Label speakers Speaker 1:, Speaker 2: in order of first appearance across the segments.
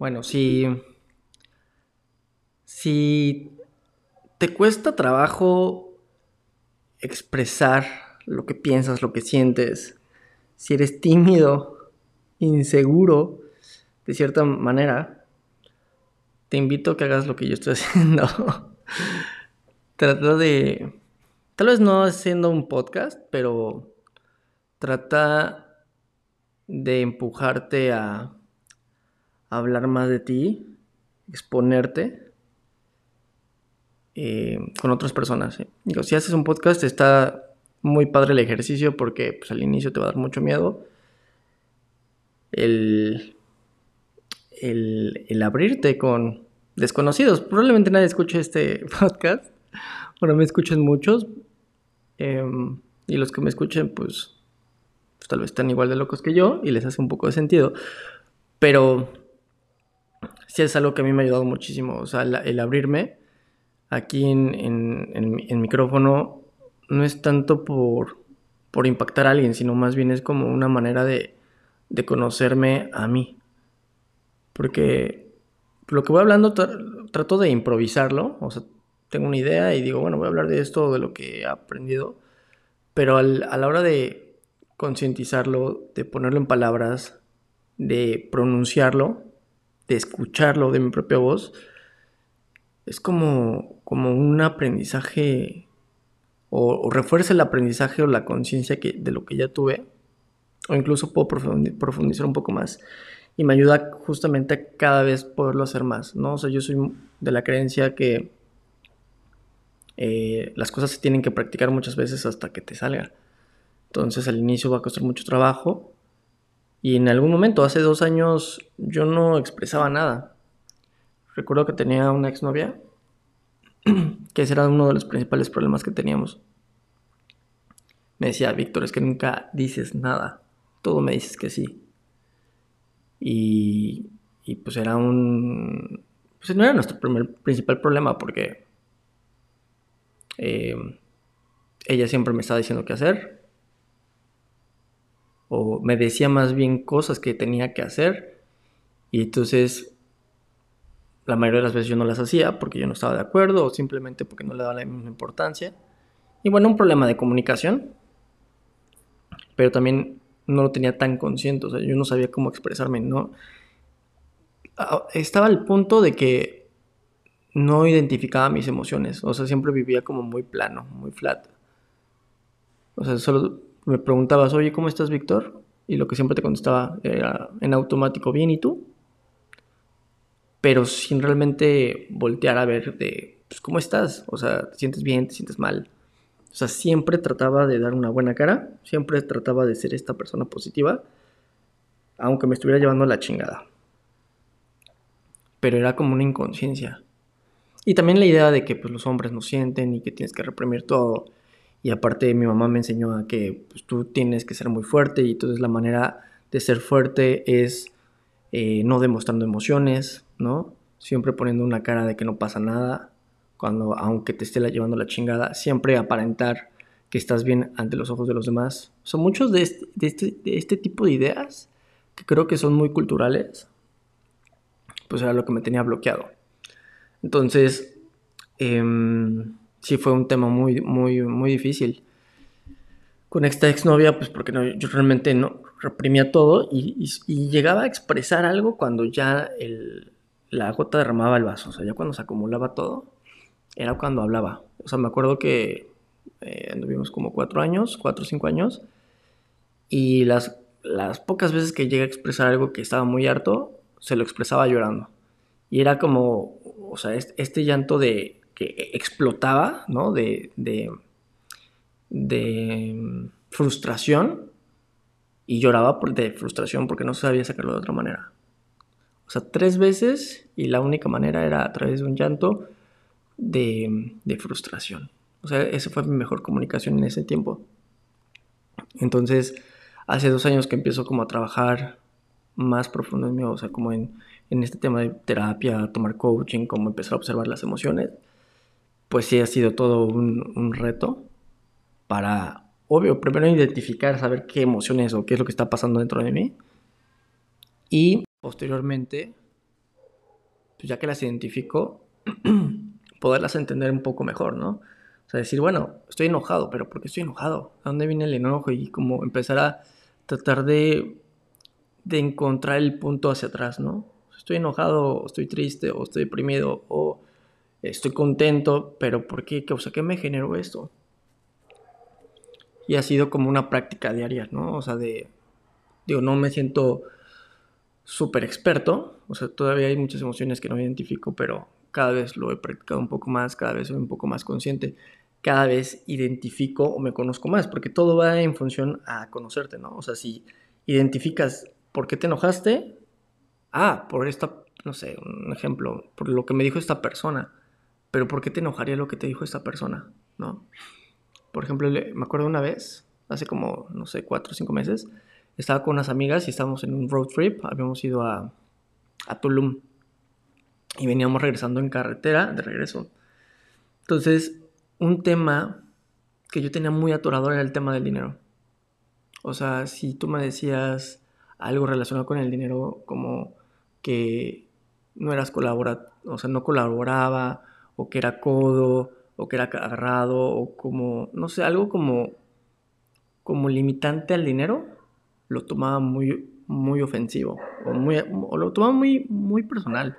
Speaker 1: Bueno, si te cuesta trabajo expresar lo que piensas, lo que sientes, si eres tímido, inseguro, de cierta manera, te invito a que hagas lo que yo estoy haciendo. Trata de, tal vez no haciendo un podcast, pero trata de empujarte a hablar más de ti, exponerte con otras personas. Digo, si haces un podcast está muy padre el ejercicio porque pues, al inicio te va a dar mucho miedo el, el abrirte con desconocidos. Probablemente nadie escuche este podcast. Bueno, me escuchen muchos. eh, y los que me escuchen pues tal vez están igual de locos que yo y les hace un poco de sentido. Pero sí es algo que a mí me ha ayudado muchísimo. O sea, el abrirme aquí en micrófono no es tanto por impactar a alguien, sino más bien es como una manera de conocerme a mí. Porque lo que voy hablando trato de improvisarlo, o sea, tengo una idea y digo, bueno, voy a hablar de esto o de lo que he aprendido, pero a la hora de concientizarlo, de ponerlo en palabras, de pronunciarlo, de escucharlo de mi propia voz, es como un aprendizaje o refuerza el aprendizaje o la conciencia de lo que ya tuve, o incluso puedo profundizar un poco más. Y me ayuda justamente a cada vez poderlo hacer más, ¿no? O sea, yo soy de la creencia que las cosas se tienen que practicar muchas veces hasta que te salga. Entonces al inicio va a costar mucho trabajo. Y en algún momento, hace 2 años, yo no expresaba nada. Recuerdo que tenía una exnovia, que ese era uno de los principales problemas que teníamos. Me decía, Víctor, es que nunca dices nada. Todo me dices que sí. Y, y pues era un... Pues no era nuestro principal problema porque eh, ella siempre me estaba diciendo qué hacer. O me decía más bien cosas que tenía que hacer. Y entonces la mayoría de las veces yo no las hacía porque yo no estaba de acuerdo o simplemente porque no le daba la misma importancia. Y bueno, un problema de comunicación, pero también no lo tenía tan consciente, o sea, yo no sabía cómo expresarme, ¿no? Estaba al punto de que no identificaba mis emociones, o sea, siempre vivía como muy plano, muy flat. O sea, solo me preguntabas, oye, ¿cómo estás, Víctor? Y lo que siempre te contestaba era en automático, bien, ¿y tú? Pero sin realmente voltear a ver de, pues, ¿cómo estás? O sea, ¿te sientes bien? ¿Te sientes mal? O sea, siempre trataba de dar una buena cara, siempre trataba de ser esta persona positiva, aunque me estuviera llevando la chingada. Pero era como una inconsciencia. Y también la idea de que pues, los hombres no sienten y que tienes que reprimir todo. Y aparte mi mamá me enseñó a que pues, tú tienes que ser muy fuerte y entonces la manera de ser fuerte es no demostrando emociones, ¿no? Siempre poniendo una cara de que no pasa nada, cuando aunque te esté llevando la chingada, siempre aparentar que estás bien ante los ojos de los demás. Son muchos de este tipo de ideas que creo que son muy culturales, pues era lo que me tenía bloqueado. Entonces, eh, sí fue un tema muy, muy, muy difícil. Con esta exnovia, pues porque no, yo realmente no reprimía todo y llegaba a expresar algo cuando ya la gota derramaba el vaso. O sea, ya cuando se acumulaba todo, era cuando hablaba. O sea, me acuerdo que anduvimos como 4 años, 4 o 5 años, y las pocas veces que llegué a expresar algo que estaba muy harto, se lo expresaba llorando. Y era como, o sea, este llanto de que explotaba, ¿no? De frustración y lloraba de frustración porque no sabía sacarlo de otra manera. O sea, 3 veces y la única manera era a través de un llanto de frustración. O sea, esa fue mi mejor comunicación en ese tiempo. Entonces, hace 2 años que empiezo como a trabajar más profundo en mí, o sea, como en este tema de terapia, tomar coaching, como empezar a observar las emociones, pues sí ha sido todo un reto para, obvio, primero identificar, saber qué emociones o qué es lo que está pasando dentro de mí y posteriormente pues ya que las identifico, poderlas entender un poco mejor, ¿no? O sea, decir, bueno, estoy enojado, pero ¿por qué estoy enojado? ¿A dónde viene el enojo? Y como empezar a tratar de encontrar el punto hacia atrás, ¿no? Estoy enojado, o estoy triste, o estoy deprimido, o estoy contento, pero ¿por qué? O sea, ¿qué me generó esto? Y ha sido como una práctica diaria, ¿no? O sea, digo, no me siento súper experto, o sea, todavía hay muchas emociones que no identifico, pero cada vez lo he practicado un poco más, cada vez soy un poco más consciente, cada vez identifico o me conozco más, porque todo va en función a conocerte, ¿no? O sea, si identificas por qué te enojaste, por esta, no sé, un ejemplo, por lo que me dijo esta persona, pero ¿por qué te enojaría lo que te dijo esta persona, ¿no? Por ejemplo, me acuerdo una vez, hace como, no sé, 4 o 5 meses, estaba con unas amigas y estábamos en un road trip, habíamos ido a Tulum y veníamos regresando en carretera de regreso. Entonces, un tema que yo tenía muy atorado era el tema del dinero. O sea, si tú me decías algo relacionado con el dinero, como que no eras o sea, no colaboraba, o que era codo, o que era agarrado, o como, no sé, algo como limitante al dinero, lo tomaba muy, muy ofensivo, o lo tomaba muy, muy personal.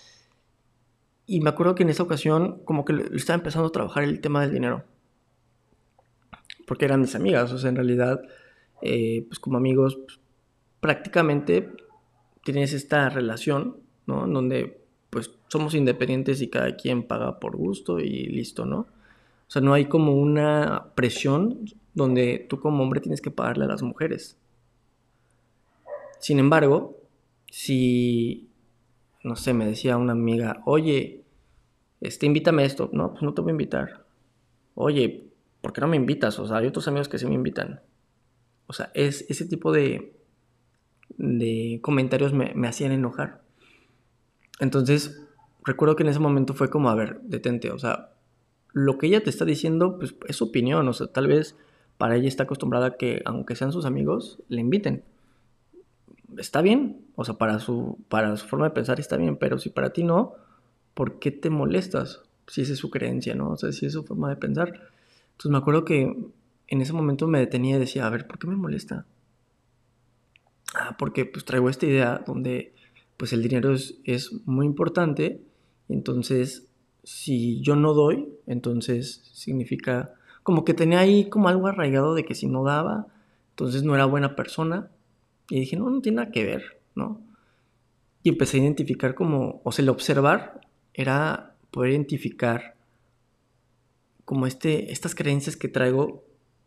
Speaker 1: Y me acuerdo que en esa ocasión como que le estaba empezando a trabajar el tema del dinero, porque eran mis amigas, o sea, en realidad, pues como amigos, pues, prácticamente tienes esta relación, ¿no? En donde pues somos independientes y cada quien paga por gusto y listo, ¿no? O sea, no hay como una presión donde tú como hombre tienes que pagarle a las mujeres. Sin embargo, si, no sé, me decía una amiga, oye, invítame a esto. No, pues no te voy a invitar. Oye, ¿por qué no me invitas? O sea, hay otros amigos que sí me invitan. O sea, ese tipo de comentarios me hacían enojar. Entonces, recuerdo que en ese momento fue como, a ver, detente. O sea, lo que ella te está diciendo, pues es su opinión. O sea, tal vez para ella está acostumbrada a que, aunque sean sus amigos, le inviten. Está bien, o sea, para su forma de pensar está bien, pero si para ti no, ¿por qué te molestas? Si esa es su creencia, ¿no? O sea, si es su forma de pensar. Entonces me acuerdo que en ese momento me detenía y decía, a ver, ¿por qué me molesta? Porque pues traigo esta idea donde pues el dinero es muy importante, entonces si yo no doy, entonces significa como que tenía ahí como algo arraigado de que si no daba, entonces no era buena persona. Y dije, no, no tiene nada que ver, ¿no? Y empecé a identificar como, o sea, el observar era poder identificar como estas creencias que traigo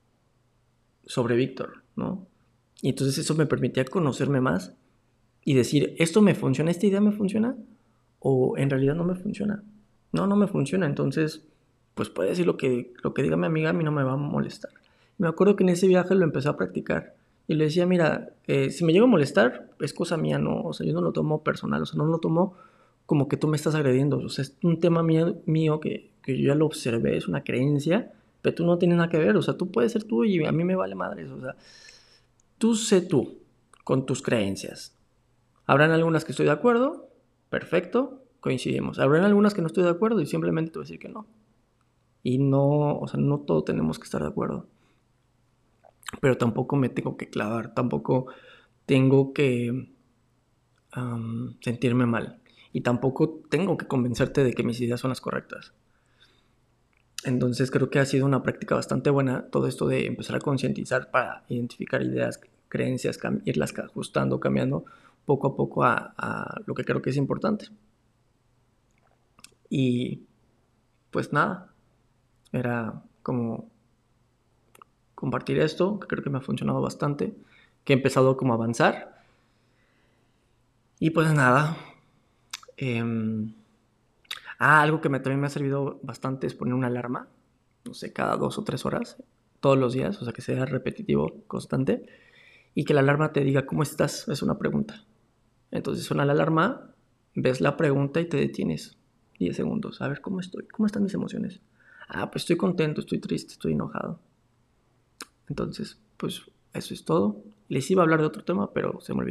Speaker 1: sobre Víctor, ¿no? Y entonces eso me permitía conocerme más y decir, ¿esto me funciona? ¿Esta idea me funciona? ¿O en realidad no me funciona? No, no me funciona, entonces, pues puede decir lo que diga mi amiga, a mí no me va a molestar. Y me acuerdo que en ese viaje lo empecé a practicar y le decía, mira, si me llega a molestar, es cosa mía, no, o sea, yo no lo tomo personal, o sea, no lo tomo como que tú me estás agrediendo, o sea, es un tema mío que yo ya lo observé, es una creencia, pero tú no tienes nada que ver, o sea, tú puedes ser tú y a mí me vale madres, o sea, tú sé tú con tus creencias. Habrán algunas que estoy de acuerdo, perfecto, coincidimos. Habrán algunas que no estoy de acuerdo y simplemente te voy a decir que no. Y no, o sea, no todo tenemos que estar de acuerdo. Pero tampoco me tengo que clavar, tampoco tengo que sentirme mal. Y tampoco tengo que convencerte de que mis ideas son las correctas. Entonces creo que ha sido una práctica bastante buena todo esto de empezar a concientizar para identificar ideas, creencias, irlas ajustando, cambiando poco a poco a lo que creo que es importante. Y pues nada, era como compartir esto, que creo que me ha funcionado bastante, que he empezado como a avanzar. Y pues nada, eh, algo que también me ha servido bastante es poner una alarma, no sé, cada 2 o 3 horas, todos los días, o sea, que sea repetitivo, constante, y que la alarma te diga, ¿cómo estás? Es una pregunta. Entonces suena la alarma, ves la pregunta y te detienes 10 segundos. A ver, ¿cómo estoy? ¿Cómo están mis emociones? Pues estoy contento, estoy triste, estoy enojado. Entonces, pues eso es todo. Les iba a hablar de otro tema, pero se me olvidó.